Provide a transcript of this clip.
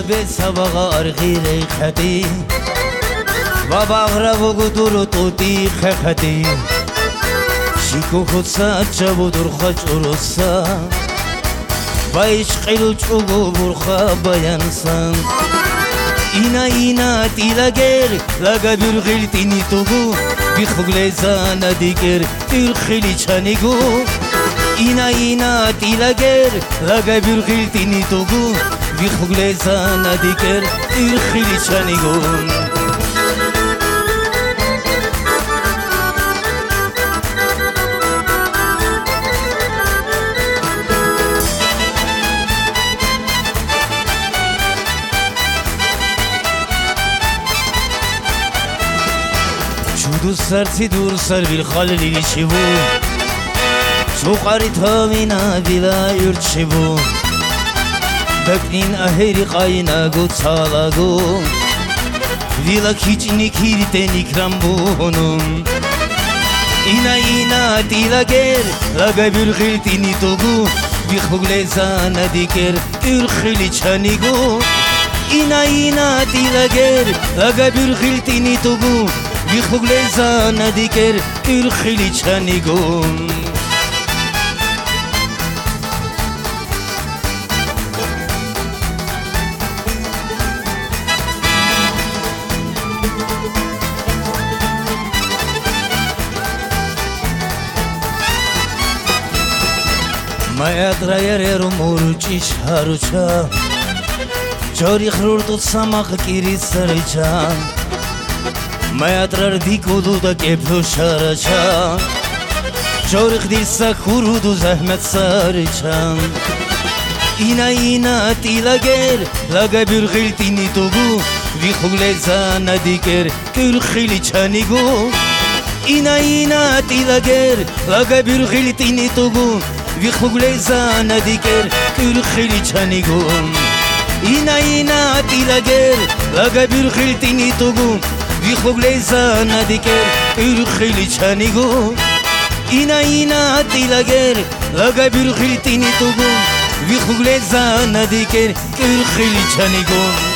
بسبق أرغيري خدي وبغرب قدر طوتي خدي شيكو خدسا جبودر خجورسا بايش قيلو چوغو برخا بيانسا إنا تيلاغير لغا برغيل تيني توغو بخبغليزا نديكر تلخيلي چانيغو إنا تيلاغير لغا برغيل تيني توغو بخبغليزا نديكر تلخيلي چانيغو چودو سرتی دور سر بیل خالی چیبو سوقاری تامینا بیلا یورد چیبو دکنین اهری قاینا گو تالاگو بیلا کیچنی کیرته نیکرم بونم اینا تیلاگر لگا بیل خیلتی نیتوگو بیخبگلیزا ندیکر بیل خیلی چانیگو اینا تیلاگر لگا بیل خیلتی نیتوگو بخبغليزا نديكر الخيلي چانيغون ما يدرير موروچيش هاروچا جوري خرورتو سماق كيري سريچا Mayatrar dikudu da keplo şaraça Çoruk dirsa kurudu zahmet sarıçam İna tilager Laga bir giltini togu Vihuleza nadiker Kül khili çanigo İna tilager Laga bir giltini togu Vihuleza nadiker Kül khili çanigo İna tilager Laga bir giltini togu بخبغليزا نديكر الخيلي چانيغو إنا تيلاغير لغا بالخيل تيني توغو بخبغليزا نديكر الخيلي چانيغو